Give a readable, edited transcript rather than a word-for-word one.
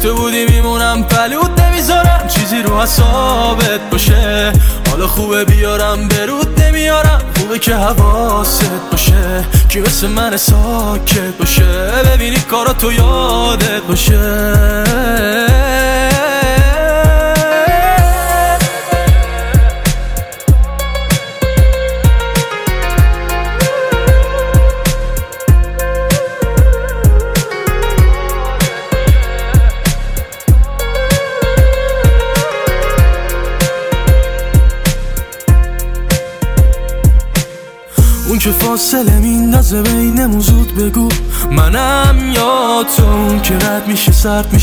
گفته بودی میمونم پلود نمیذارم چیزی رو حسابت باشه. حالا خوبه بیارم برود نمیارم، خوبه که حواست باشه که مثل من ساکت باشه، ببینی کارا تو یادت باشه. اون که فاصله میندازه بینمون زود بگو منم یا تو، اون که رد میشه سرد میشه